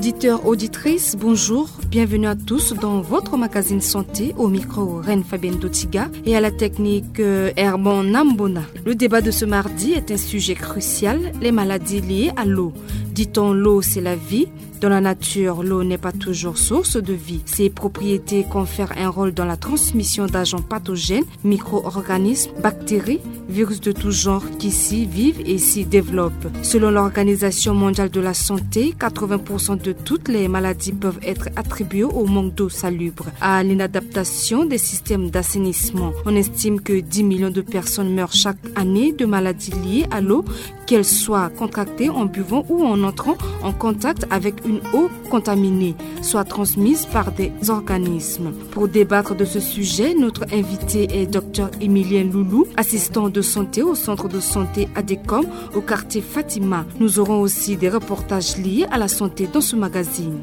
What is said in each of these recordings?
Auditeurs, auditrices, bonjour, bienvenue à tous dans votre magazine santé au micro Reine Fabienne Dotiga et à la technique Herman Nambona. Le débat de ce mardi est un sujet crucial, les maladies liées à l'eau. Dit-on l'eau c'est la vie? Dans la nature, l'eau n'est pas toujours source de vie. Ses propriétés confèrent un rôle dans la transmission d'agents pathogènes, micro-organismes, bactéries, virus de tout genre qui s'y vivent et s'y développent. Selon l'Organisation mondiale de la santé, 80% de toutes les maladies peuvent être attribuées au manque d'eau salubre, à l'inadaptation des systèmes d'assainissement. On estime que 10 millions de personnes meurent chaque année de maladies liées à l'eau, qu'elles soient contractées en buvant ou en entrant en contact avec une eau contaminée, soit transmise par des organismes. Pour débattre de ce sujet, notre invité est Dr Emilien Loulou, assistant de santé au centre de santé Adecom au quartier Fatima. Nous aurons aussi des reportages liés à la santé dans ce magazine.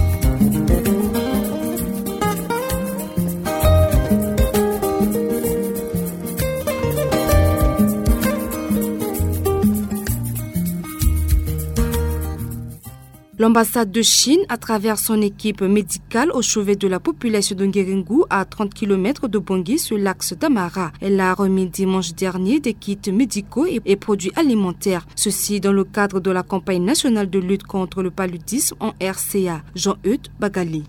L'ambassade de Chine, à travers son équipe médicale au chevet de la population de Nguéringou, à 30 km de Bangui, sur l'axe d'Amara. Elle a remis dimanche dernier des kits médicaux et produits alimentaires. Ceci dans le cadre de la campagne nationale de lutte contre le paludisme en RCA. Jean-Eudes Bagali.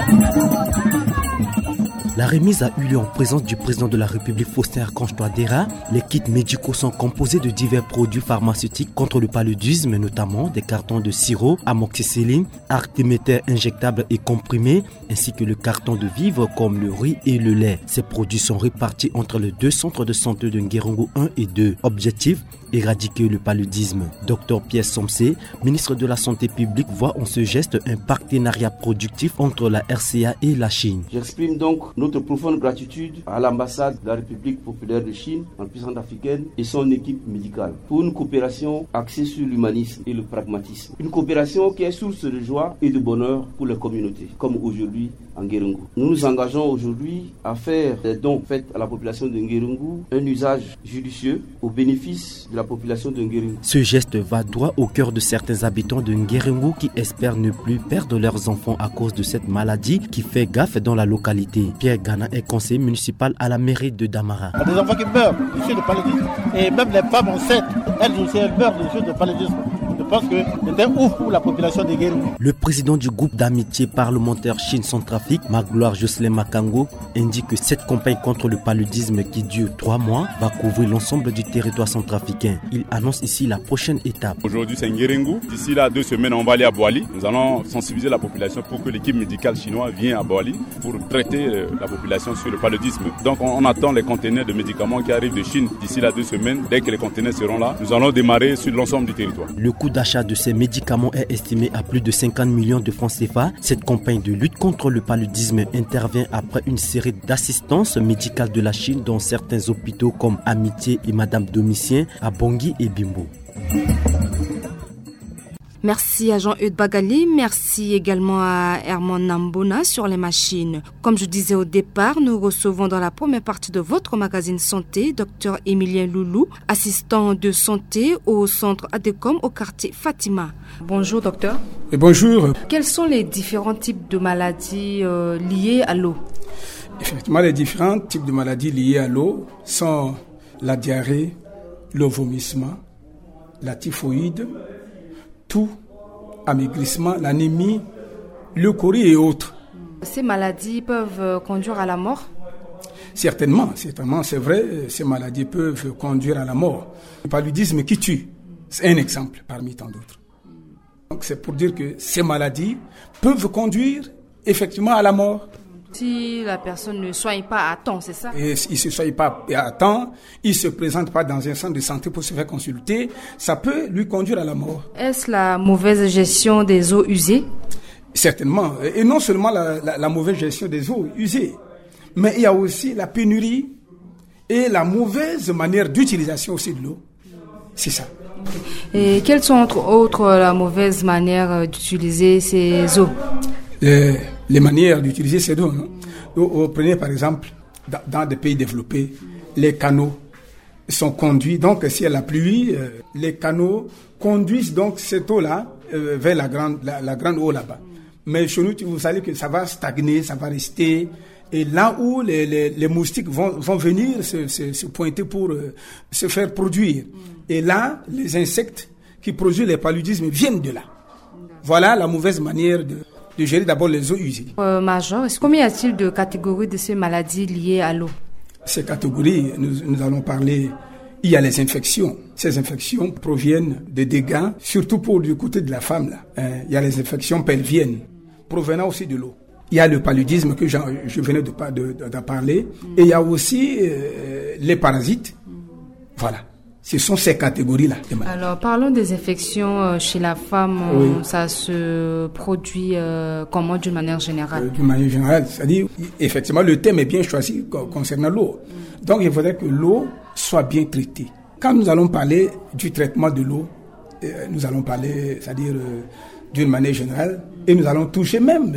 La remise a eu lieu en présence du président de la République Faustin Archange Touadéra. Les kits médicaux sont composés de divers produits pharmaceutiques contre le paludisme, notamment des cartons de sirop, amoxicilline, artéméter injectables et comprimés, ainsi que le carton de vivres comme le riz et le lait. Ces produits sont répartis entre les deux centres de santé de Nguéringou 1 et 2. Objectif: éradiquer le paludisme. Dr Pierre Somsé, ministre de la Santé publique, voit en ce geste un partenariat productif entre la RCA et la Chine. J'exprime donc notre profonde gratitude à l'ambassade de la République populaire de Chine en puissance africaine et son équipe médicale pour une coopération axée sur l'humanisme et le pragmatisme. Une coopération qui est source de joie et de bonheur pour les communautés, comme aujourd'hui en Nguéringou. Nous nous engageons aujourd'hui à faire des dons faits à la population de Nguéringou un usage judicieux au bénéfice de la population de Nguéringou. Ce geste va droit au cœur de certains habitants de Nguéringou qui espèrent ne plus perdre leurs enfants à cause de cette maladie qui fait gaffe dans la localité. Pierre Gana est conseiller municipal à la mairie de Damara. Il y a des enfants qui meurent du suite de paludisme et même les femmes enceintes, elles aussi elles meurent du suite de paludisme. Je pense que c'est un ouf pour la population de Nguéringou. Le président du groupe d'amitié parlementaire Chine-Centrafrique, Magloire Jocelyn Makango, indique que cette campagne contre le paludisme qui dure 3 mois va couvrir l'ensemble du territoire centrafricain. Il annonce ici la prochaine étape. Aujourd'hui c'est Nguéringou. D'ici là 2 semaines on va aller à Boali. Nous allons sensibiliser la population pour que l'équipe médicale chinoise vienne à Boali pour traiter la population sur le paludisme. Donc on attend les conteneurs de médicaments qui arrivent de Chine d'ici là 2 semaines. Dès que les conteneurs seront là, nous allons démarrer sur l'ensemble du territoire. Le coût d'achat de ces médicaments est estimé à plus de 50 millions de francs CFA. Cette campagne de lutte contre le paludisme intervient après une série d'assistances médicales de la Chine dans certains hôpitaux comme Amitié et Madame Domitien à Bangui et Bimbo. Merci à Jean-Eudes Bagali, merci également à Herman Nambona sur les machines. Comme je disais au départ, nous recevons dans la première partie de votre magazine santé Dr Emilien Loulou, assistant de santé au centre Adecom au quartier Fatima. Bonjour docteur. Et bonjour. Quels sont les différents types de maladies liées à l'eau? Effectivement, les différents types de maladies liées à l'eau sont la diarrhée, le vomissement, la typhoïde, tout, amaigrissement, l'anémie, leucorrhée et autres. Ces maladies peuvent conduire à la mort? Certainement, c'est vrai, ces maladies peuvent conduire à la mort. Le paludisme qui tue, c'est un exemple parmi tant d'autres. Donc c'est pour dire que ces maladies peuvent conduire effectivement à la mort. Si la personne ne soigne pas à temps, c'est ça? Et s'il ne se soigne pas à temps, il ne se présente pas dans un centre de santé pour se faire consulter, ça peut lui conduire à la mort. Est-ce la mauvaise gestion des eaux usées? Certainement. Et non seulement la mauvaise gestion des eaux usées, mais il y a aussi la pénurie et la mauvaise manière d'utilisation aussi de l'eau. C'est ça. Et quelles sont entre autres la mauvaise manière d'utiliser ces eaux? Les manières d'utiliser ces eaux. Prenez par exemple, dans des pays développés, les canaux sont conduits. Donc, s'il y a la pluie, les canaux conduisent donc cette eau-là vers la grande eau là-bas. Mais chez nous, vous savez que ça va stagner, ça va rester. Et là où les moustiques vont venir se pointer pour se faire produire. Et là, les insectes qui produisent les paludismes viennent de là. Voilà la mauvaise manière de gérer d'abord les eaux usées. Major, combien y a-t-il de catégories de ces maladies liées à l'eau? Ces catégories, nous allons parler. Il y a les infections. Ces infections proviennent de dégâts, surtout pour du côté de la femme. Là. Il y a les infections pelviennes, provenant aussi de l'eau. Il y a le paludisme que je venais d'en parler. Et il y a aussi les parasites. Voilà. Ce sont ces catégories-là. Alors, parlons des infections chez la femme. Oui. Ça se produit comment d'une manière générale? D'une manière générale, c'est-à-dire, effectivement, le thème est bien choisi concernant l'eau. Donc, il faudrait que l'eau soit bien traitée. Quand nous allons parler du traitement de l'eau, nous allons parler, c'est-à-dire, d'une manière générale, et nous allons toucher même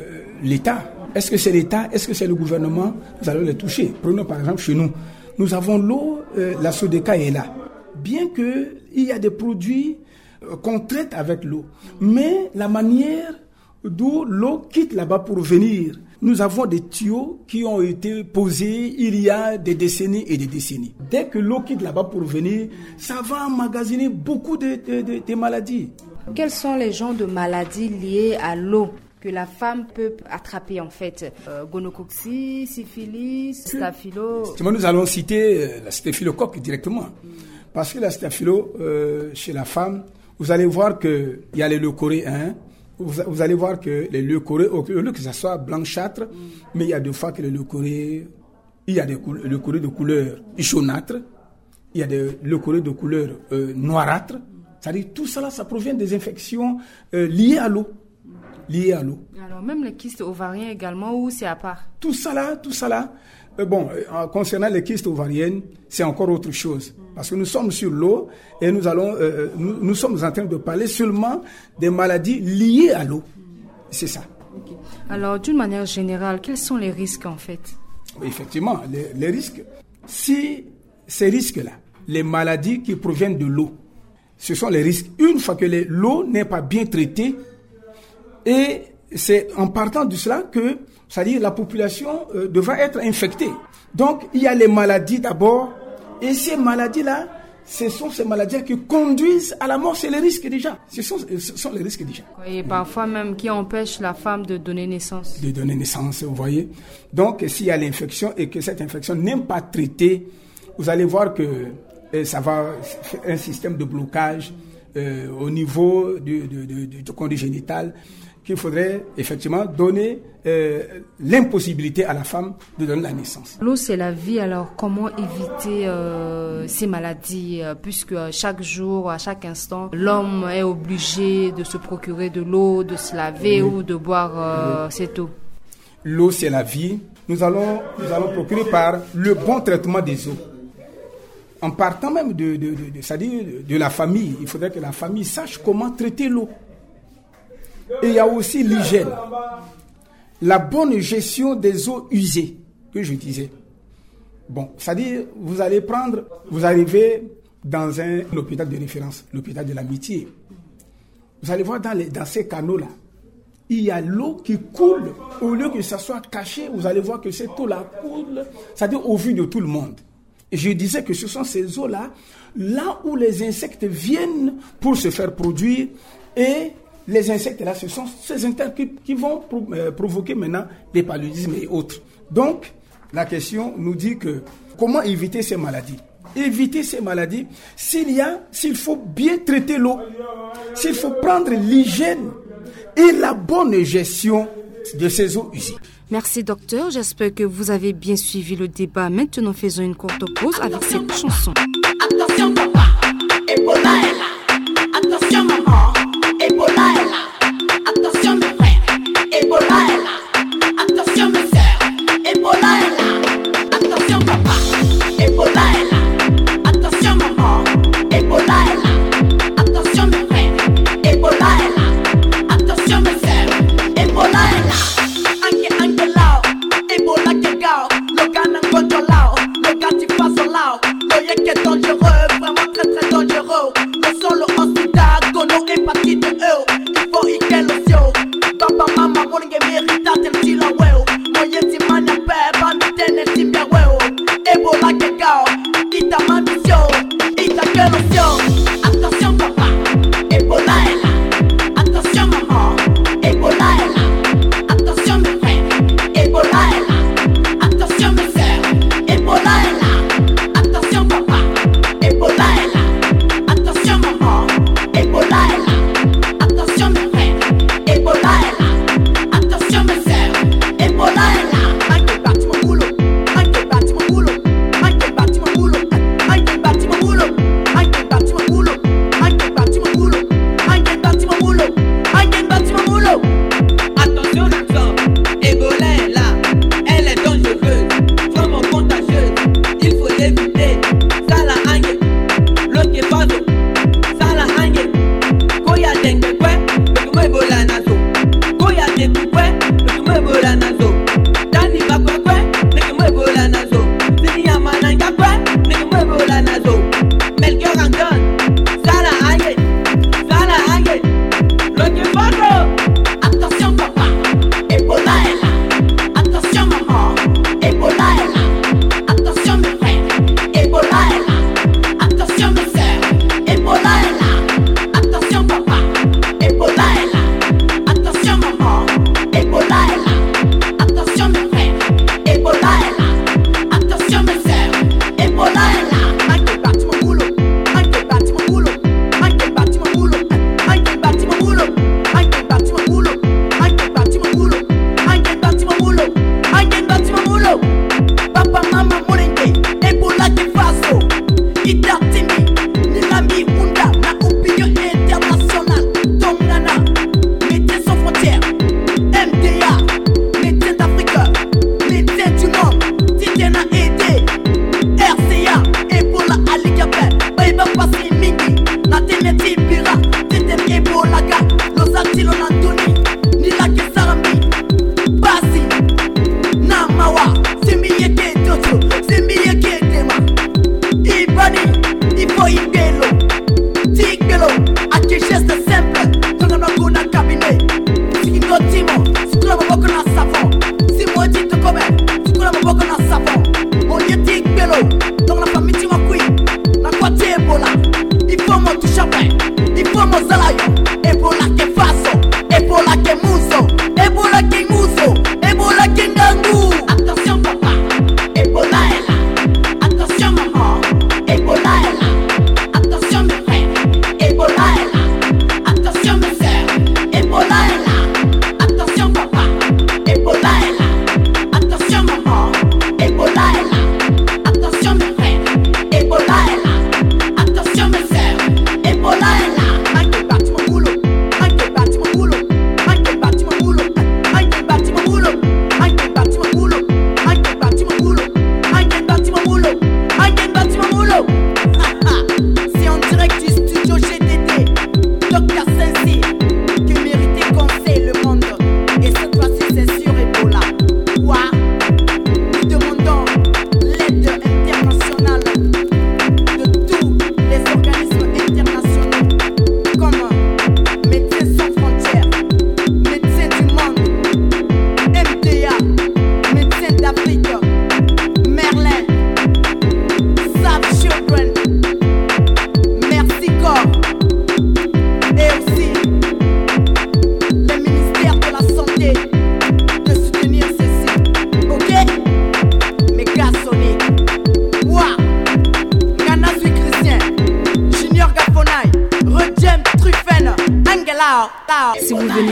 l'État. Est-ce que c'est l'État? Est-ce que c'est le gouvernement? Nous allons les toucher. Prenons par exemple chez nous. Nous avons l'eau, la Sodeka est là. Bien qu'il y a des produits qu'on traite avec l'eau. Mais la manière d'où l'eau quitte là-bas pour venir, nous avons des tuyaux qui ont été posés il y a des décennies et des décennies. Dès que l'eau quitte là-bas pour venir, ça va emmagasiner beaucoup de maladies. Quels sont les genres de maladies liées à l'eau que la femme peut attraper en fait? Gonococcie, syphilis, staphylo. Nous allons citer la staphylocoque directement. Parce que la staphylo, chez la femme, vous allez voir qu'il y a les leucorrhées. Vous allez voir que les leucorrhées, au lieu que ça soit blanchâtre, mais il y a des fois que les leucorrhées, il y a des leucorrhées de couleur jaunâtre, il y a des leucorrhées de couleur noirâtre. C'est-à-dire tout cela, ça provient des infections liées à l'eau. Alors même les kystes ovariens également, ou c'est à part? Tout ça là. Concernant les kystes ovariennes, c'est encore autre chose. Parce que nous sommes sur l'eau et nous sommes en train de parler seulement des maladies liées à l'eau. C'est ça. Okay. Alors d'une manière générale, quels sont les risques en fait? Effectivement, les risques. Si ces risques-là, les maladies qui proviennent de l'eau, ce sont les risques. Une fois que l'eau n'est pas bien traitée, et c'est en partant de cela que, c'est-à-dire la population devra être infectée. Donc, il y a les maladies d'abord, et ces maladies-là, ce sont ces maladies qui conduisent à la mort, c'est les risques déjà. Ce sont les risques déjà. Et parfois même qui empêchent la femme de donner naissance. De donner naissance, vous voyez. Donc, s'il y a l'infection et que cette infection n'est pas traitée, vous allez voir que ça va faire un système de blocage au niveau du conduit génital, qu'il faudrait effectivement donner l'impossibilité à la femme de donner la naissance. L'eau, c'est la vie. Alors, comment éviter ces maladies puisque chaque jour, à chaque instant, l'homme est obligé de se procurer de l'eau, de se laver ou de boire cette eau? L'eau, c'est la vie. Nous allons procurer par le bon traitement des eaux. En partant même c'est-à-dire de la famille, il faudrait que la famille sache comment traiter l'eau. Et il y a aussi l'hygiène, la bonne gestion des eaux usées, que je disais. Bon, c'est-à-dire, vous arrivez dans un hôpital de référence, l'hôpital de l'Amitié. Vous allez voir dans ces canaux-là, il y a l'eau qui coule. Au lieu que ça soit caché, vous allez voir que cette eau-là coule, c'est-à-dire au vu de tout le monde. Et je disais que ce sont ces eaux-là, là où les insectes viennent pour se faire produire, et les insectes là, ce sont ces insectes qui vont provoquer maintenant des paludismes et autres. Donc, la question nous dit que comment éviter ces maladies? Éviter ces maladies, s'il faut bien traiter l'eau, s'il faut prendre l'hygiène et la bonne gestion de ces eaux usées. Merci docteur, j'espère que vous avez bien suivi le débat. Maintenant, faisons une courte pause avec cette chanson. Attention papa, Ebola est là. Attention maman, Ebola est là. Attention mes frères, Ebola est là. Attention mes sœurs, Ebola est là. Attention papa, Ebola est là. Attention maman, Ebola est là. Attention mes frères, Ebola est là. Attention mes sœurs, Ebola est là. Ebola que gao, le gars n'a pas de lao, le gars t'y passe au lao, le yek est dangereux, vraiment très très dangereux, le sol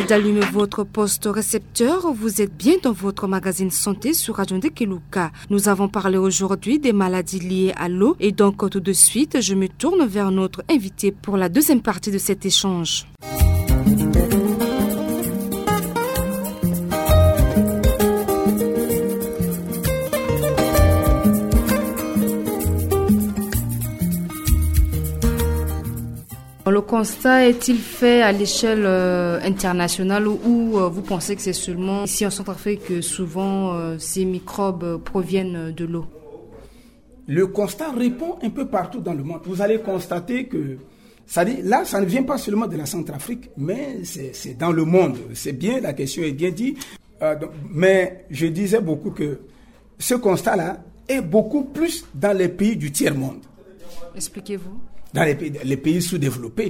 d'allumer votre poste récepteur. Vous êtes bien dans votre magazine santé sur Radio Ndekeluka. Nous avons parlé aujourd'hui des maladies liées à l'eau et donc tout de suite, je me tourne vers notre invité pour la deuxième partie de cet échange. Le constat est-il fait à l'échelle internationale ou vous pensez que c'est seulement ici en Centrafrique que souvent ces microbes proviennent de l'eau? Le constat répond un peu partout dans le monde. Vous allez constater que ça ne vient pas seulement de la Centrafrique, mais c'est dans le monde. C'est bien, la question est bien dit. Mais je disais beaucoup que ce constat-là est beaucoup plus dans les pays du tiers-monde. Expliquez-vous. Dans les pays sous-développés,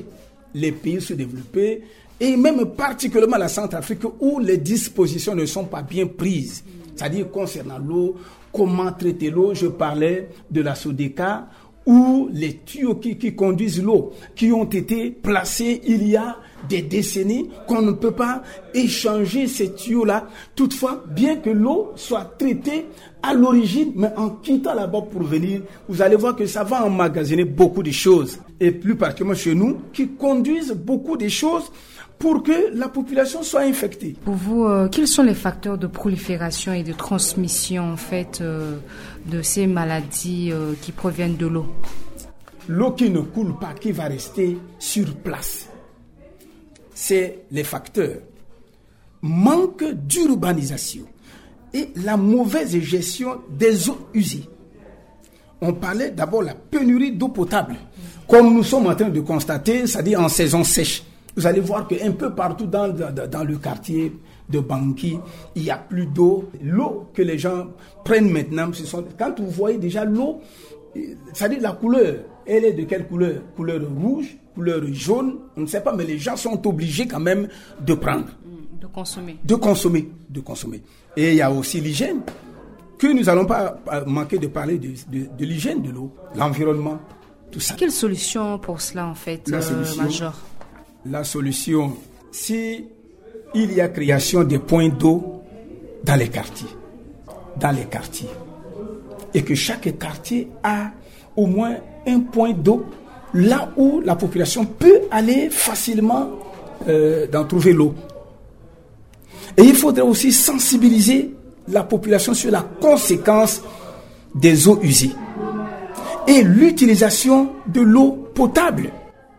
et même particulièrement la Centrafrique où les dispositions ne sont pas bien prises. C'est-à-dire concernant l'eau, comment traiter l'eau, je parlais de la SODECA, ou les tuyaux qui conduisent l'eau, qui ont été placés il y a des décennies, qu'on ne peut pas échanger ces tuyaux-là. Toutefois, bien que l'eau soit traitée à l'origine, mais en quittant là-bas pour venir, vous allez voir que ça va emmagasiner beaucoup de choses. Et plus particulièrement chez nous, qui conduisent beaucoup de choses pour que la population soit infectée. Pour vous, quels sont les facteurs de prolifération et de transmission en fait de ces maladies qui proviennent de l'eau? L'eau qui ne coule pas, qui va rester sur place. C'est les facteurs. Manque d'urbanisation et la mauvaise gestion des eaux usées. On parlait d'abord de la pénurie d'eau potable. Comme nous sommes en train de constater, c'est-à-dire en saison sèche. Vous allez voir qu'un peu partout dans le quartier de Bangui, il n'y a plus d'eau. L'eau que les gens prennent maintenant, quand vous voyez déjà l'eau, c'est-à-dire la couleur, elle est de quelle couleur? Couleur rouge, couleur jaune, on ne sait pas, mais les gens sont obligés quand même de prendre. De consommer. Et il y a aussi l'hygiène, que nous n'allons pas manquer de parler de l'hygiène de l'eau, l'environnement, tout ça. Quelle solution pour cela en fait, Major? La solution, si il y a création des points d'eau dans les quartiers, et que chaque quartier a au moins un point d'eau, là où la population peut aller facilement d'en trouver l'eau. Et il faudrait aussi sensibiliser la population sur la conséquence des eaux usées et l'utilisation de l'eau potable.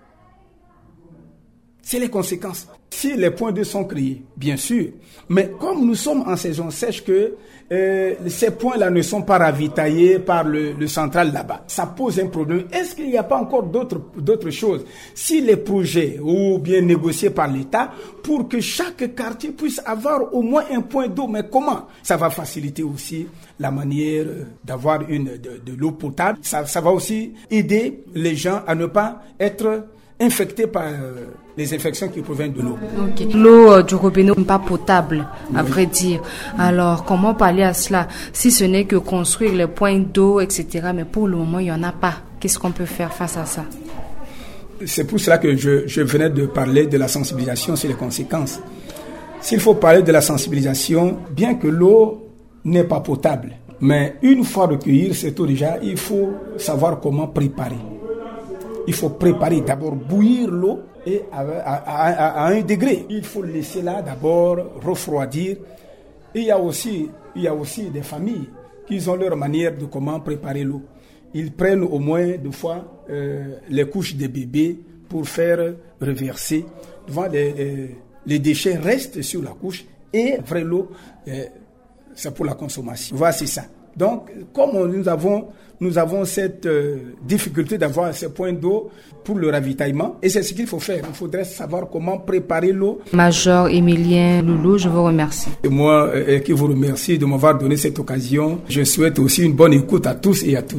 C'est les conséquences. Si les points d'eau sont créés, bien sûr, mais comme nous sommes en saison sèche, que ces points-là ne sont pas ravitaillés par le central là-bas, ça pose un problème. Est-ce qu'il n'y a pas encore d'autres choses? Si les projets, ou bien négociés par l'État, pour que chaque quartier puisse avoir au moins un point d'eau, mais comment? Ça va faciliter aussi la manière d'avoir de l'eau potable. Ça va aussi aider les gens à ne pas être infectés par les infections qui proviennent de l'eau. Okay. L'eau du robinet n'est pas potable, à vrai dire. Alors, comment parler à cela? Si ce n'est que construire les points d'eau, etc. Mais pour le moment, il n'y en a pas. Qu'est-ce qu'on peut faire face à ça? C'est pour cela que je venais de parler de la sensibilisation sur les conséquences. S'il faut parler de la sensibilisation, bien que l'eau n'est pas potable, mais une fois recueillir cette eau déjà, il faut savoir comment préparer. Il faut préparer, d'abord bouillir l'eau et à 1 degré. Il faut laisser là d'abord refroidir. Et il y a aussi des familles qui ont leur manière de comment préparer l'eau. Ils prennent au moins 2 fois les couches des bébés pour faire reverser. Devant les déchets restent sur la couche et après l'eau, c'est pour la consommation. Voilà, c'est ça. Donc, comme nous avons cette difficulté d'avoir ces points d'eau pour le ravitaillement, et c'est ce qu'il faut faire. Il faudrait savoir comment préparer l'eau. Major Emilien Loulou, je vous remercie. Et moi, qui vous remercie de m'avoir donné cette occasion. Je souhaite aussi une bonne écoute à tous et à toutes.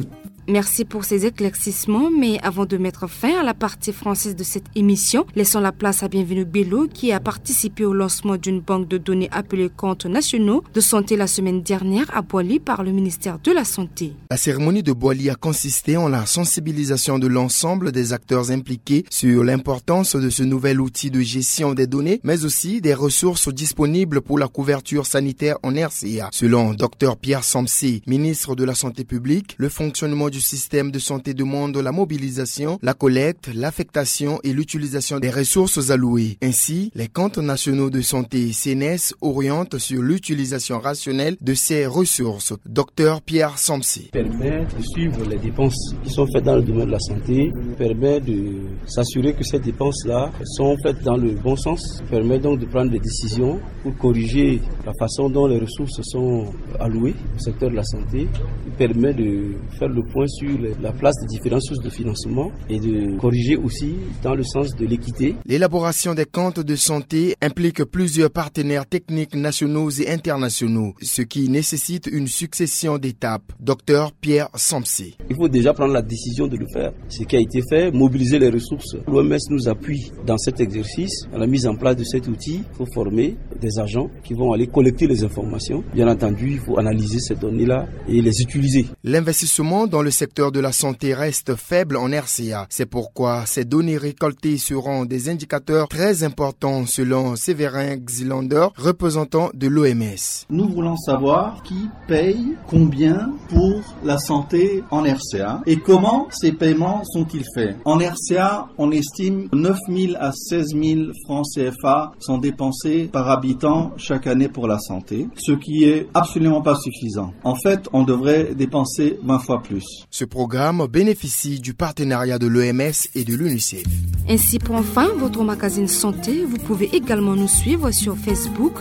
Merci pour ces éclaircissements, mais avant de mettre fin à la partie française de cette émission, laissons la place à Bienvenue Bello qui a participé au lancement d'une banque de données appelée Comptes nationaux de santé la semaine dernière à Boali par le ministère de la Santé. La cérémonie de Boali a consisté en la sensibilisation de l'ensemble des acteurs impliqués sur l'importance de ce nouvel outil de gestion des données, mais aussi des ressources disponibles pour la couverture sanitaire en RCA. Selon Dr Pierre Samsé, ministre de la Santé publique, le fonctionnement du système de santé demande la mobilisation, la collecte, l'affectation et l'utilisation des ressources allouées. Ainsi, les comptes nationaux de santé CNS orientent sur l'utilisation rationnelle de ces ressources. Dr Pierre Samsé permet de suivre les dépenses qui sont faites dans le domaine de la santé, permet de s'assurer que ces dépenses-là sont faites dans le bon sens, permet donc de prendre des décisions pour corriger la façon dont les ressources sont allouées au secteur de la santé, il permet de faire le point sur la place des différentes sources de financement et de corriger aussi dans le sens de l'équité. L'élaboration des comptes de santé implique plusieurs partenaires techniques nationaux et internationaux, ce qui nécessite une succession d'étapes. Dr Pierre Samsé. Il faut déjà prendre la décision de le faire. Ce qui a été fait, mobiliser les ressources. L'OMS nous appuie dans cet exercice, à la mise en place de cet outil. Il faut former des agents qui vont aller collecter les informations. Bien entendu, il faut analyser ces données-là et les utiliser. L'investissement dans le secteur de la santé reste faible en RCA. C'est pourquoi ces données récoltées seront des indicateurs très importants selon Séverin Xilander, représentant de l'OMS. Nous voulons savoir qui paye combien pour la santé en RCA et comment ces paiements sont-ils faits. En RCA, on estime 9 000 à 16 000 francs CFA sont dépensés par habitant chaque année pour la santé, ce qui est absolument pas suffisant. En fait, on devrait dépenser 20 fois plus. Ce programme bénéficie du partenariat de l'OMS et de l'UNICEF. Ainsi prend fin votre magazine santé. Vous pouvez également nous suivre sur Facebook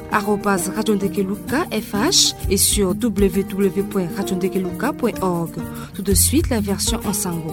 @radiondekeluka.fr et sur www.radiondekeluka.org. Tout de suite, la version en sango.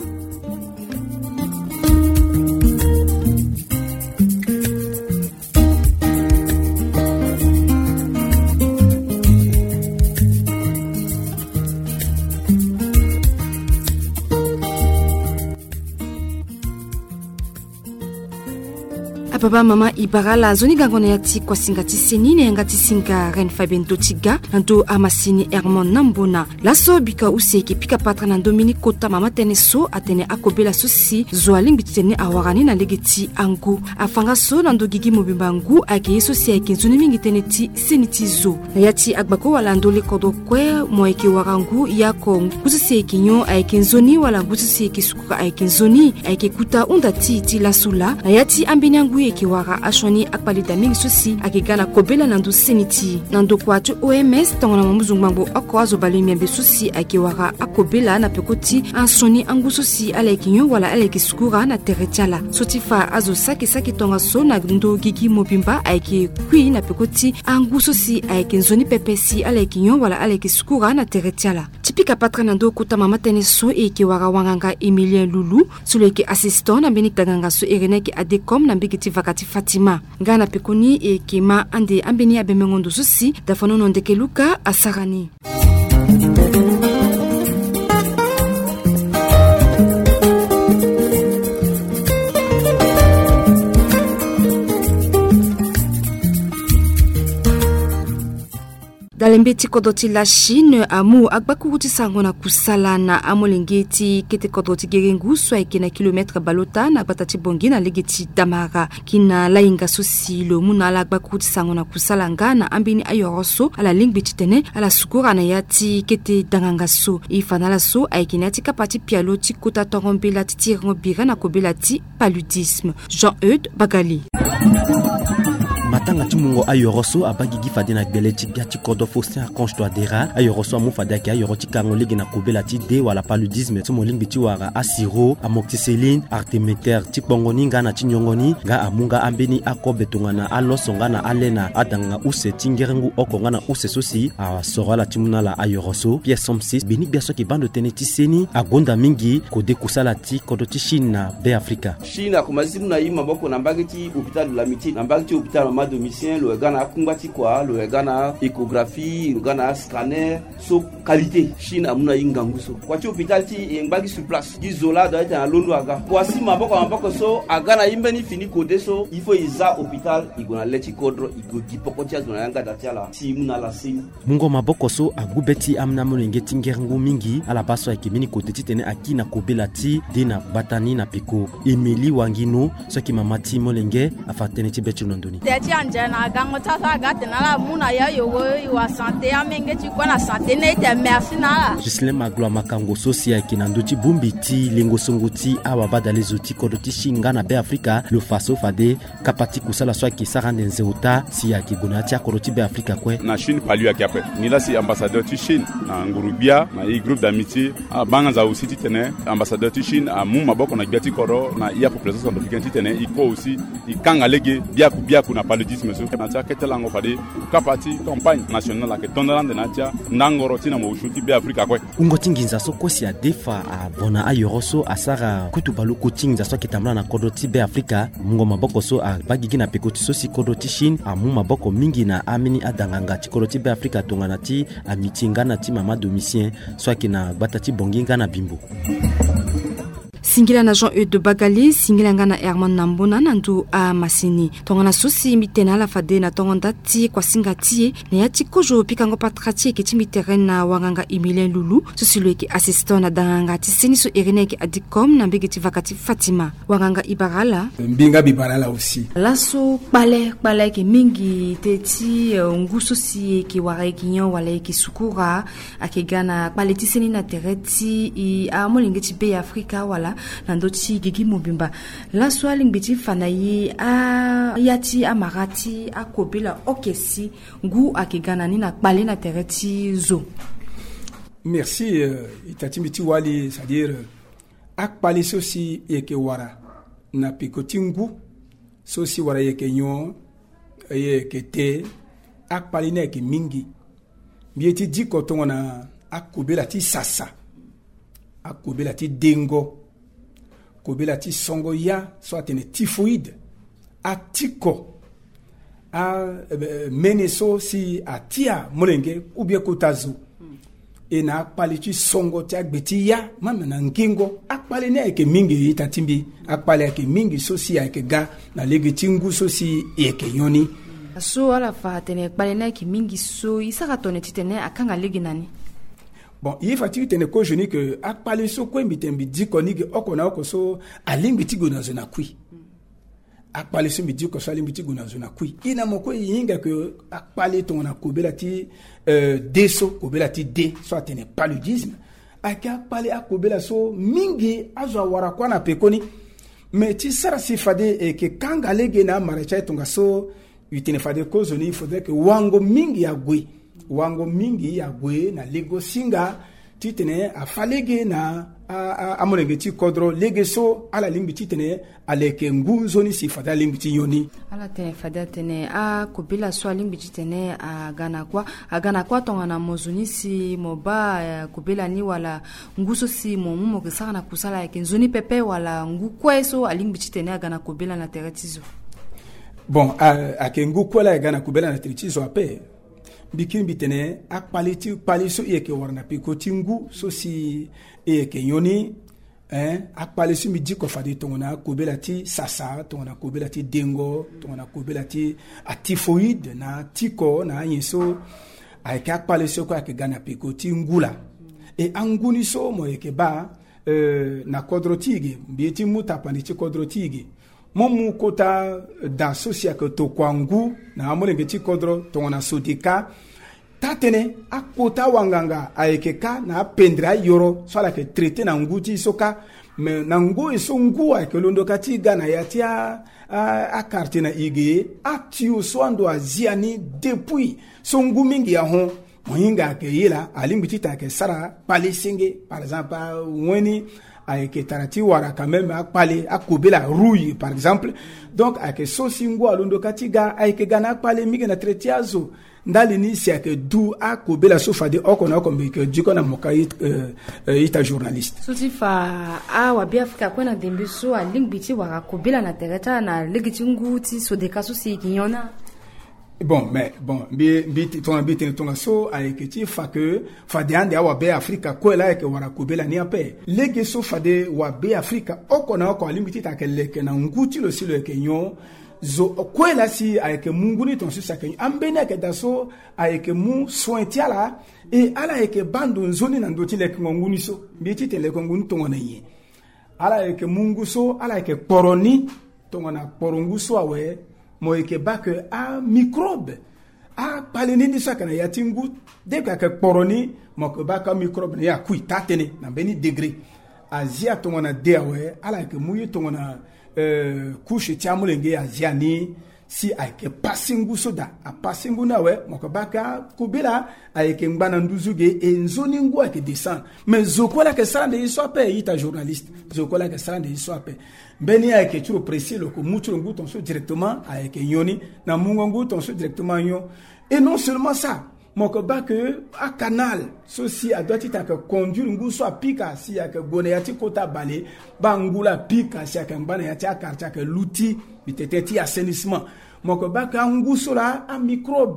Baba mama ibara la zoni gangone yati kwa singati senine ngati singa Ren Fabien Dotiga ndo amasini Hermon Nambona laso bika useki pika patra na Dominique Kota mama teneso atene akobela sosi zoaling bitene awarani na legeti angu afanga so nando gigi mobimbangu ake sosi ake zuni mingi teneti senitizo yati agbako wala ndo le kodo kwe moeke warangu yako ngusi kinyo ake zoni wala ngusi kisuka ake zoni ake kuta undati ti lasula yati ambinyangu kiwara ashoni akpalida mingi sosi akigana kobela nandu seniti nando kwatu OMS tongona muzungbango akwazo balimiambe sosi akiwara akobela na pekoti ansoni angu sosi alekinyo wala alekisukura na teretiala sotifa azo saki tonga so na ndo gigi mobimba aiki kui na pekoti angu sosi aikenzoni pepesi alekinyo wala alekisukura na teretiala tipika patra nando kuta mama teneso ekiwara wanganga Emilien Lulu suleke assistant na benik daganga so ereneki adekom na mbigiti vakati Fatima ngana pekoni e kema ande ambeni abemengondo sosi dafano Ndekeluka asarani. Dalembeti kodoti la Chine amu agbakuruti sangona kusala na amolengeti kete kodoti gerengu swa ikena kilometre balota na batati bongi na legeti damara kina lainga sosi lo muna la agbakuruti sangona kusala ngana ambini ayoroso ala lingbeti tene ala sukura na yati kete dangangaso ifanala so aikena tika pati pialoti kota torombela titirongo bira na kobelati paludisme Jean-Eudes Bagali. Matanga timungo ayoroso abagigi fadena beleti gati kodo Faustin Archange Dera ayoroso amu fadaki ayoroti kangolegi na kobela ti de wala paludisme tumoling ti wara asiro amoxicilline artemether tipongoni ngana tinyongoni nga amunga ambeni akobetunga na alosonga na alena adanga use tingerengu okonga na use sosi asorala timunala ayoroso Pierre Somsis beni biaso ki bando teneti seni agonda mingi kode kusala ti kodo ti Chine na be Afrika Chine akomasi muna yima boko na mbagiti hôpital de l'amitié na mbagiti hôpital domicien le gana kumbati kwa le gana échographie le gana scanner so qualité Chine amuna ingangu so kwa ti hôpital ti ngbangi sur place isola da ta londo aga kwa si maboko so agana imbeni fini code so il faut isa hôpital igona leti kodro igo dipoko ti azona yanga datiala si muna la sim mungo maboko so agubeti amna molenge tingerango mingi ala baso ya kimini code ti tene akina kobela ti dina batani na peko Emily Wangino soki mamati molenge afatene ti betu londoni ti anjana gango tata gatena la muna ya yogo wa santé amenge ti kwa na santé ne te merci na Gislin Magloa makango sosia kinando ti bumbi ti lengo songo ti awa badale zoti kodo ti shinga na be Afrika le faso fade kapati kusala swa ki sarande nzeuta si ya ki gona ti akodo ti be Afrika kwe na Chine palu ya kiape ni la si ambassadeur ti Chine na ngurubia na i groupe d'amitié a banga za aussi ti tene ambassadeur ti Chine a mu maboko na biati koro na iya population africaine ti tene i ko aussi i kanga lege biaku na paludisme so na tia ketelango fade kapati campagne nationale la ke tondalande na tia ndangoro ti na mo ushuti be Afrika kwe ungo tinginza so kosi ya defa a bona ayoroso asara kutubalu kutinginza so kitamla na kodo ti be Afrika mungo maboko so a bagigi na peko ti so si kodo ti Chine a mu maboko mingi na amini adanganga ti kodo ti be Afrika tongana ti amitinga na ti mama domicien so kina bata ti bonginga na bimbo singila na Jean-Eudes de Bagali singila ngana Herman Nambona nandu a Masini tongana susi mitena la fade na tongonda ti kwa singati ne yati kojo pikango patrati ke ti miteren na wanganga Emilien Lulu susi leki assistant na danganga ti seniso Ireneke Adikom na mbege ti vakati Fatima wanganga Ibarala mbinga bibarala aussi laso bale ke mingi te ti nguso si ki wara kinyo wala ki sukura akegana bale ti seni na tereti I amolinge ti be Afrika wala nando ti gigi mobimba la swali ngiti fanayi a yati amarati akobela okesi ngu akigana ni na kpale na tereti zo merci itati miti wali c'est-à-dire akpale sosi yeke wara na pikoti ngu sosi wara yeke nyo yeke te akpale na yeke mingi bieti diko tongona akobela ti sasa akobela ti dengo kobela ti songo ya so atene typhoïde atiko a meneso si atia molenge ou bien kotazo e na akpali ti songo ti agbeti ya mama na ngingo akpali ne ke mingi itatimbi akpali ke mingi so si ke ga na lege tingu so si ke yoni so ala fa tene akpali ne ke mingi so isaka tone titene akanga lege nani bon il faut tu tenir que je dis que akpale so ko mbitembi diko ni ke okona okoso alimbi tigo na zona kui akpale so mbi diko so alimbi tigo na zona kui ina moko yinga que akpale ton na kobela ti deso kobela ti de so atene paludisme akpale akobela so mingi azwa wara kwa na pekoni mais ti sara si fade e ke kanga lege na maracha tonga so utene fade ko zoni il faudrait que wango mingi ya gwe wango mingi ya gwe na lego singa titene afalege na amolenge ti kodro lege so ala limbi titene aleke ngu zoni si fada limbi ti yoni ala tene fada tene a kobila so limbi titene agana kwa tonga na mozuni si moba kobila ni wala nguso si momumo kesaka na kusala yake nzoni pepe wala ngu kweso alimbi titene agana kobila na teretizo bon ake ngu kwela agana kobila na teretizo ape bikimbi tene akpaliti paliso yeke warna pikoti ngu so si yeke yoni akpalisi mi diko fadi tongona kobela ti sasa tongona kobela ti dengo tongona kobela ti typhoïde na tiko na yeso ayeke akpalisi ko ayeke gana pikoti ngula e anguni so mo yeke ba na kodro tige bieti muta pandi ti kodro tige momu kota da sosia ke to kwangu na amolenge ti kodro tongona sodika tatene akota wanganga ayekeka na pendra yoro so ala ke traité na nguti soka me na ngu so ngu ayeke londo kati gana ya ti a carte na ige atiu so ando aziani depuis so ngu mingi ya hon moyinga ke yela alimbi ti ta ke sara palisenge par exemple woni ayeke tarati wara quand même akpale akobela rouille par exemple donc ayeke so si ngu alondo kati ga ayeke gana akpale mingi na traité azo ndali ni si ayeke du akobela so fade okona okombe ke diko na moka ita journaliste so ti fa awa bi Afrika kwena dembe so alingbi ti wara kobela na tereta na legi ti ngu ti sodeka so si yeke yona Bon, ton so avec ti fa que fa de ande wa be Africa ko la ke wara ko be la ni ape lege so fa de wa be Africa okona ko limiti ta ke le ke na nguti lo si le ke nyo zo ko la si avec munguni ton so sa ke ambena ke daso avec mu sointia la et ala avec bando nzoni na ndoti le ke nguni so bi ti te le ko nguni to ngona yi ala avec mungu so ala avec poroni to ngona porongu so awe moike bake a microbe a palenini sakana ya tingu de ka ke poroni moko baka microbe ya kui tatene na beni degré azia to ngona dewe ala ke muyi to ngona couche tiamulenge azia ni si ake passingu soda a passingu nawe moko baka kubila ake ngana nduzuge enzoni ngu ake descend mais zokola ke sande isope ita journaliste zokola ke sande isope beni ake turo précis le ko mucho ngu ton so directement ake yoni na mungu ngu ton so directement yo et non seulement ça moko baka a canal ceci a doit être conduire ngu so pika si ake gone yati kota bale bangula pika si ake mbana yati akarta ke l'outil bitete assainissement moko baka nguso la a microbe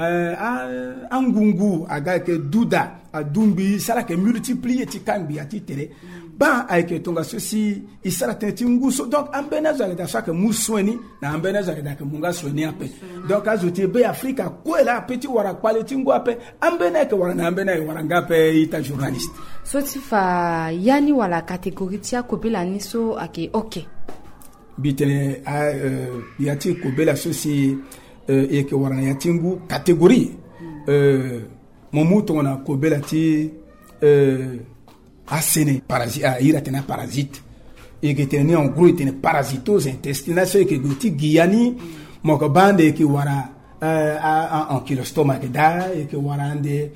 a ngungu aga ke duda a dumbi sala ke multiplier ti kambi ati tere ba ayke tonga ceci isala tenti nguso donc ambena za da saka musweni na ambena za da ke munga sweni ape donc azote be Africa ko la petit wara quality ngo ape ambena ke wara na ambena wara ngape ita journaliste sotifa yani wala catégorie tia ko bela niso ake okay bitene yati ko bela soci et que wara yatingu catégorie momuto na ko bela ti asene parasite ira tena parasite et que tena en gros tena parasitose intestinale ce que goti giani moko bande ki wara en kilo stomac da et que wara ande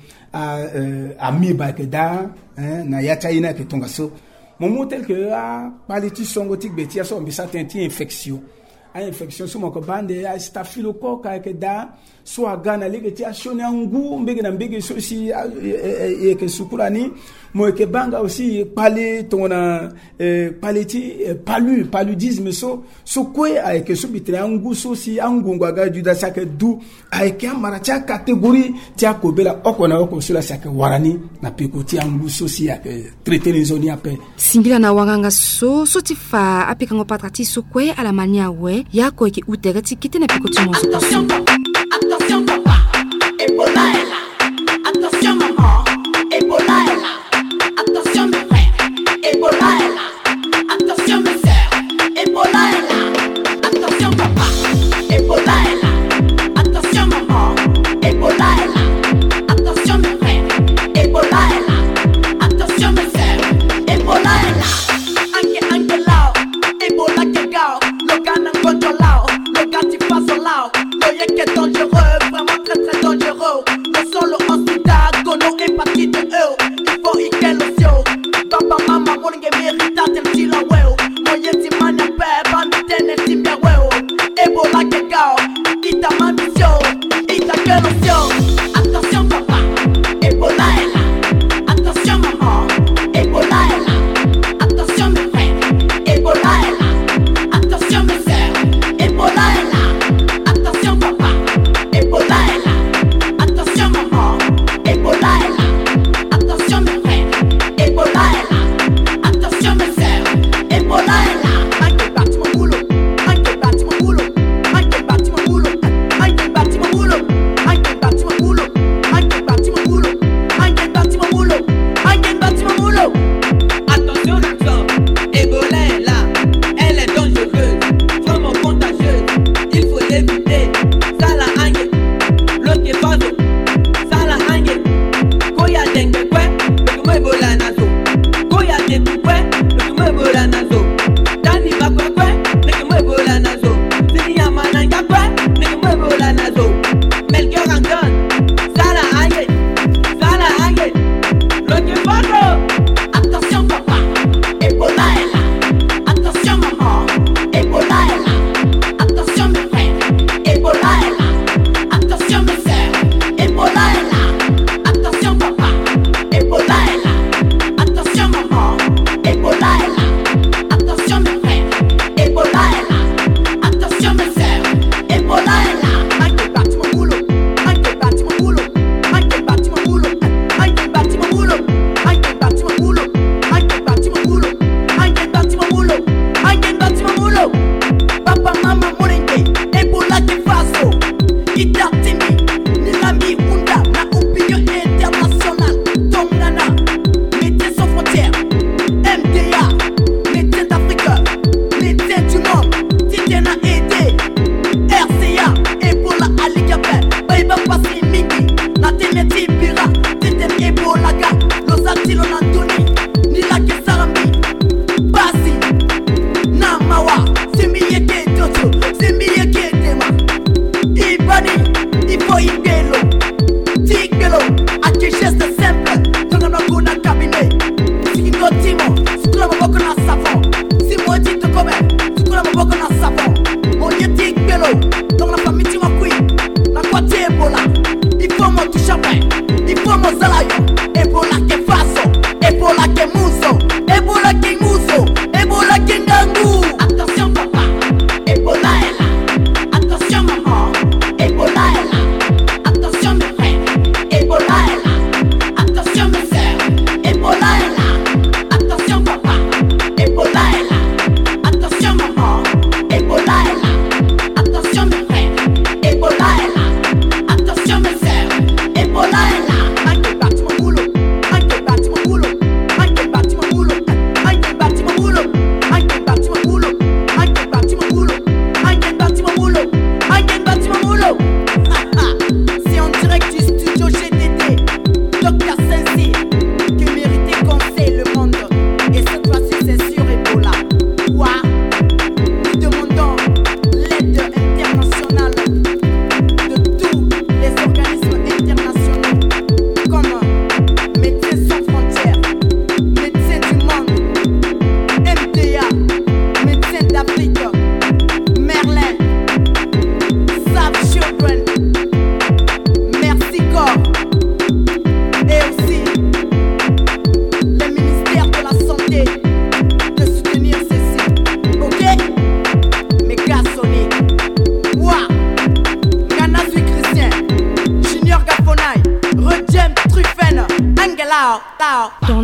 amiba ke da na yata ina ke tonga so momo tel que paliti songotique betia so mbisa tenti infection a infection so moko bande a staphylocoque ke da so agana lege ti ashone angu mbege na mbege so si e ke sukurani mo ke banga aussi pale tona paleti paludisme so kwe a ke so bitre angu so si angu ngwaga du da sake du a ke mara cha catégorie ti akobela okona oko so la sake warani na pekoti angu so si a ke traiter les zones ape singila na wanganga so tifa apeka ngo patrati so kwe ala mania we yako ke utega tikite na pekoti mo so Attention papa, Ebola est là. Attention maman, Ebola est là. Attention mes frères, Ebola est là. Attention mes sœurs, Ebola est là. Attention papa, Ebola est là. Attention maman, Ebola est là. Attention mes frères, Ebola est là. Attention mes sœurs, Ebola est là. Ange lao, Ebola ke gao, lo gana ngojo lao, lo gati paso lao. Est dangereux, vraiment très très dangereux.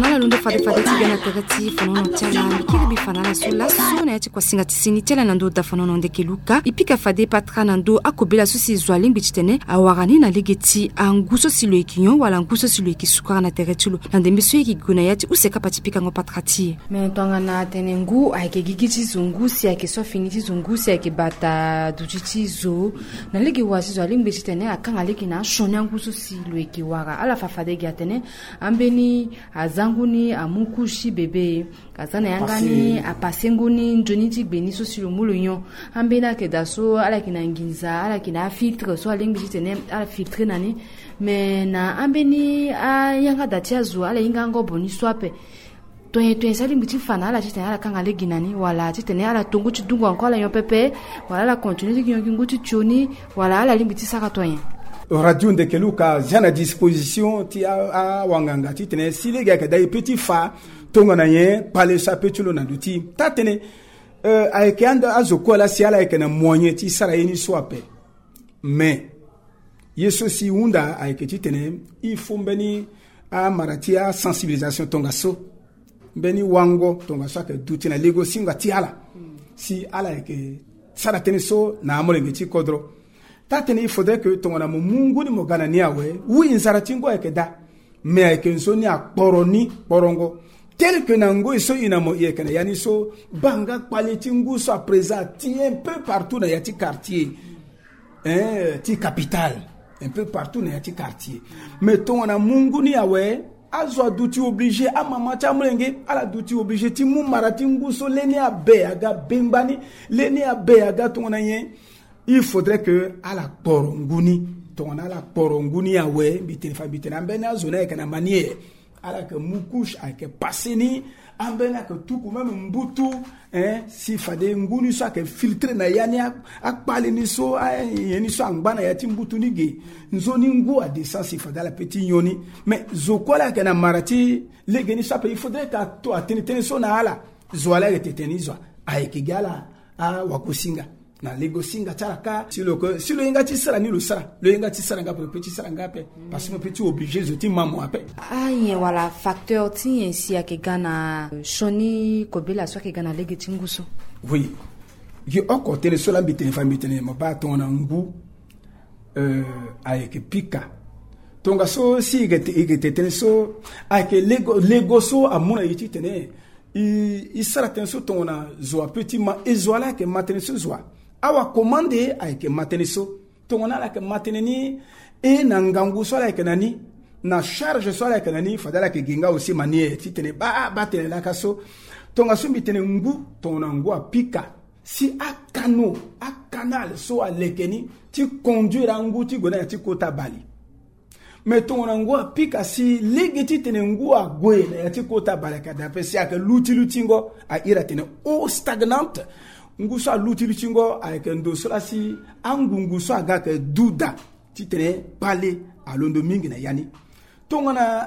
fanala lunde fade tigana tagati fanono tiala mikiri bi fanala sula sona yati kwa singa tisini tiala nando da fanono ndeke luka ipika fade patra nando akobela susi zwaling bichitene awarani na legeti anguso silo ekinyo wala anguso silo ekisukara na teretulo nande misu ekiguna yati useka patipika ngo patrati me tonga na tenengu aike gigiti zungusi aike sofiniti zungusi aike bata duchichi zo na legi wasi zwaling bichitene akanga legi na shoni anguso silo ekiwara ala fafade giatene ambeni azanguni amukushi bebe kazana yangani apasenguni njoniti beniso silo mulunyo ambena ke daso ala kina nginza ala kina filtre so alingi jitene ala filtre nani me na ambeni a yanga datia zo ala ingango boni swape to sali ngiti fana ala jitene ala kanga legi nani wala jitene ala tunguchi dungu anko ala yopepe wala la continue ki nguti choni wala ala limbiti saka toyen radio ndeke luka jana disposition ti a wanganga ti tene sile ga dai petit fa tonga na ye pale sa petulo na duti tatene ayeke anda azokola si ala ayeke na moanye ti sara ye ni so ape mais ye so si hunda ayeke ti tene il faut mbeni amara ti sensibilisation tonga so mbeni wango tonga so ayeke duti na lego si nga ti ala si ala ayeke sara tënë so na amolenge ti kodro tatene il faudrait que tongana mo mungu ni mo gana ni awe wi nzara tingo ayeke da mais ayeke nso ni akporo ni kporongo tel que nango iso ina mo yeke na yani so banga kpale tingu so à présent ti un peu partout na yati quartier ti capitale un peu partout na yati quartier mais tongana mungu ni awe azo duti obligé a mama cha mulenge ala duti obligé ti mu marati nguso leni abe aga bembani leni abe aga tongana yen il faudrait que ala poronguni tongana ala poronguni awe bitene fa bitene ambena zona e kana manière ala que mukush a que passeni ambena que tout même mbutu si fade nguni so que filtre na yani akpali ni so yani so angbana yati mbutu ni ge nzoni ngu a descend si fade la petit yoni mais zokola kana marati legeni so il faudrait que to atene so na ala zoala eteteni zo aikigala a wakusinga na lego singa taraka silo inga ti sara ni lo sara lo inga ti sara nga petit sara nga pe parce que petit obligé zo ti mamo ape aye wala facteur ti ensi ya ke gana shoni kobela so ke gana lege tinguso oui gi oko tele so la bitene famille tele mo ba tona ngu aye ke pika tonga so si igete tele so aye ke lego so amuna yiti tene i sara tene so tona zo petit ma ezoala ke matene so zo awa commande ayeke matene so tongona la ke matene ni e na ngangu so la ke nani na charge so la ke nani fadala ke ginga aussi manière ti tene ba tene la kaso tonga so mitene ngu tongona ngu apika si akano akanal so alekeni ti conduire ngu ti gona ti kota bali mais tongona ngu apika si legeti tene ngu agwe na ti kota bali ka dape si ake luti ngo a ira tene o stagnante nguso a luti chingo ayeke ndo sola si angungu so aga ke duda titene pale a londo mingi na yani tongana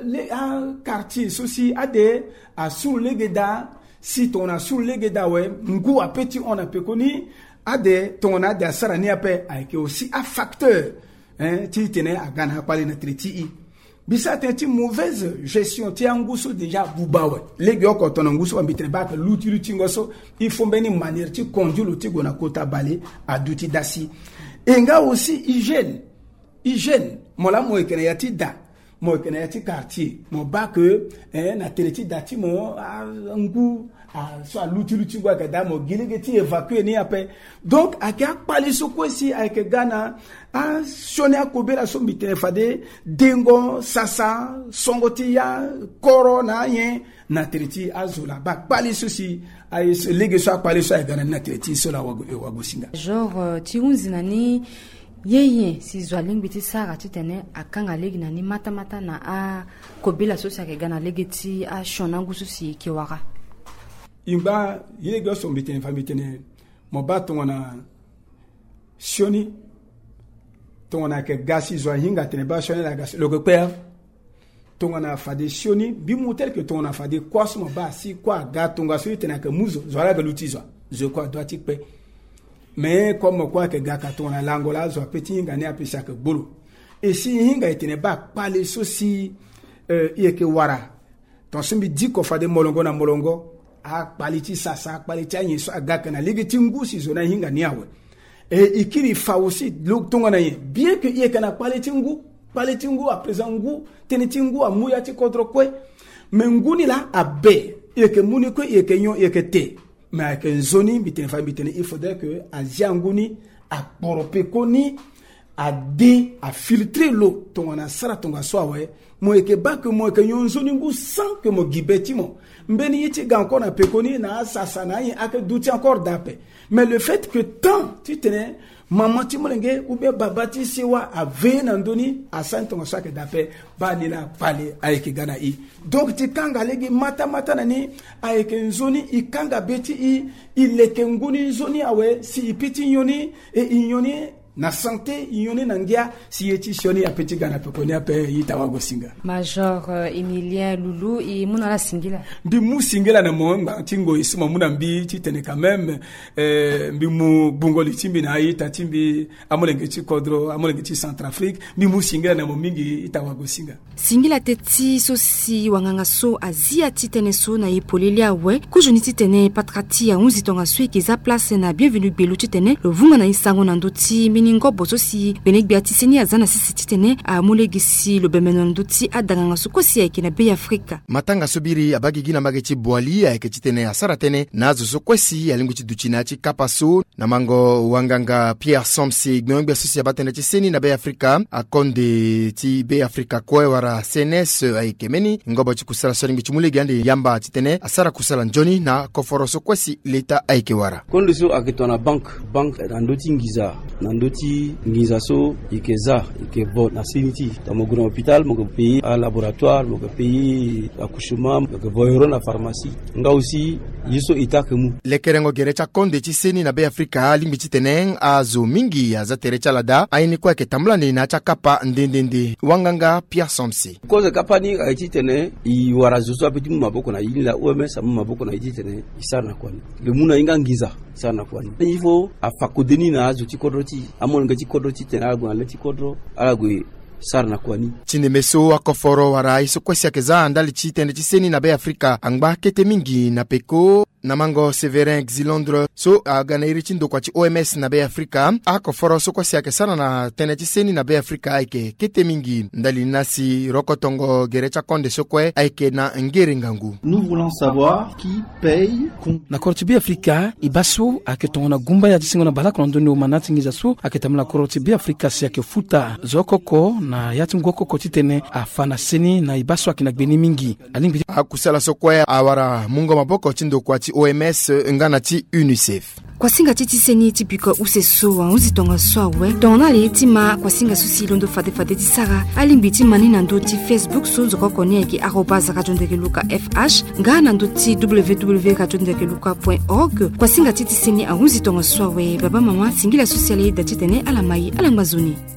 a quartier so si ade a sur legeda si tona sur legeda we ngu a petit on a pekoni ade tongana de sara ni ape ayeke aussi a facteur titene aga na pale na triti bisa tenti mauvaise gestion ti anguso déjà bubawe legi oko tono nguso ambitene ba ka luti ngoso il faut beni manière ti conduire le tigo na kota balé aduti dasi enga aussi hygiène mola mo ekene yati da mo ekene yati quartier mo ba que na teleti dati mo ngu so luti ngo ka da mo gilegeti évacuer ni ape donc aka pali so kwesi ake gana a shoni akobela so mitene fade dengo sasa songotia corona yen na triti azula ba pali so si ay lege so pali so gana na triti so la wagosinga genre ti unzi nani yeye si zwaling biti sara ti tene akanga legi nani mata na a kobela so sa ke gana lege ti a shona ngusu si ki waka imba yege so mitene famitene mo bato wana shoni tongana ke gasi zo hinga tene ba shoni la gasi le repère tongana fade shoni bi motel que tongana fade kwasmo ba si kwa ga tonga so tene ke muzo zo la galuti zo kwa doit tikpe mais comme quoi que ga ka tongana langola zo petit hinga ne apesa ke bolo et si hinga tene ba pale so si yeke wara ton simbi di ko fade molongo na molongo a kpaliti sasa kpaliti anyeso agaka na ligiti ngusi zona hinga niawe et ikiri fa aussi tonga na ye bien que ye kana kpaliti ngu à présent ngu teniti ngu amuya ti contre kwe mais nguni la abe ye ke muni ko ye ke nyon ye ke te mais que zoni bitene fa bitene il faudrait que azia nguni a porope koni a dé a filtrer l'eau tonga na sara tonga soawe mo ke ba que mo ke nyon zoni ngu sans que mo gibeti mo mbeni yiti ga encore na pekoni na sasa na yi ake douti encore d'ape mais le fait que tant tu tenais maman ti molenge ou bien baba ti siwa a ve na ndoni a santonga soa ke d'ape ba ni la pale ayeke gana i donc ti kanga legi mata na ni ayeke nzoni i kanga beti i leke nguni nzoni awe si i piti nyoni e i nyoni na santé yoni nangia si eti sioni a petit gana pekoni ape yitawago singa Major Emilien Loulou et muna la singila bi mu singila na mo tingo isuma muna mbi titene quand même bi mu bungoli timbi na yita timbi amolenge ti kodro amolenge ti Centrafrique bi mu singila na mo mingi itawago singa singila teti sosi wanganga so azia titene so na ipolilia we kujuni titene patrati ya unzi tonga sui kiza place na bienvenue belu titene le vunga na isango na ndoti ningo bozosi benek biatiseni azana sisi titene a mulegisi lo bemenon duti adanga sukosi yake na be Afrika matanga sobiri abagigi na mageti boali yake titene asara tene nazo sokwesi alinguti duchina chi kapaso na mango wanganga Pierre Somsi gnombe asosi abatene tiseni na be Afrika akonde ti be Afrika kwe wara CNS ayike meni ngobo chikusala solingi chimulegi ande yamba titene asara kusala njoni na koforo sokwesi leta ayike wara konde so aketona bank ndoti ngiza ndoti ngiza so ikeza ikebo na siniti tamo grand hôpital mo pays à laboratoire mo pays accouchement mo voyoro na pharmacie nga aussi yiso itakemu lekerengo gerecha konde chiseni na be Afrika limbi titeneng azo mingi azaterecha lada aini kwa ketambulani na chakapa ndendende wanganga Pierre Somsi koze kapani aititene I warazuso apeti mu maboko na yinila OMS mu maboko na ititene isana kwani le muna inga ngiza sana kwani il faut afakodeni na azo tikodroti amonga tikodroti tena agwa le tikodro alagwe sarna kwani chinemeso akoforo wara iso kwesi akeza ndali chitende chiseni na be Afrika angba kete mingi na peko na mango Severin Xilondre so agana iri chindo kwa chi OMS na be Afrika akoforo so kwesi akesana na tene chiseni na be Afrika aike kete mingi ndali nasi rokotongo gerecha konde sokwe aike na ngeri ngangu. Nous voulons savoir qui paye na kortibi Afrika ibaso aketongo na gumba ya chisingo na balako na ndoni umanati ngiza so aketamla kortibi Afrika si akefuta zokoko na yati ngoko kotitene afana seni na ibaso akina gbeni mingi alimbi akusala sokwe awara mungo maboko chindo kwa chi OMS ngana ti UNICEF kwa singa titi seni tipiko useso wa uzitonga soawe dona le tima kwa singa susi londo fade tisara alimbiti manina ndoti Facebook so zoko konieki @radiondekeluka.fh ngana ndoti www.radiondekeluka.org kwa singa titi seni a uzitonga soawe baba mama singila sociale datitene alamai alangazuni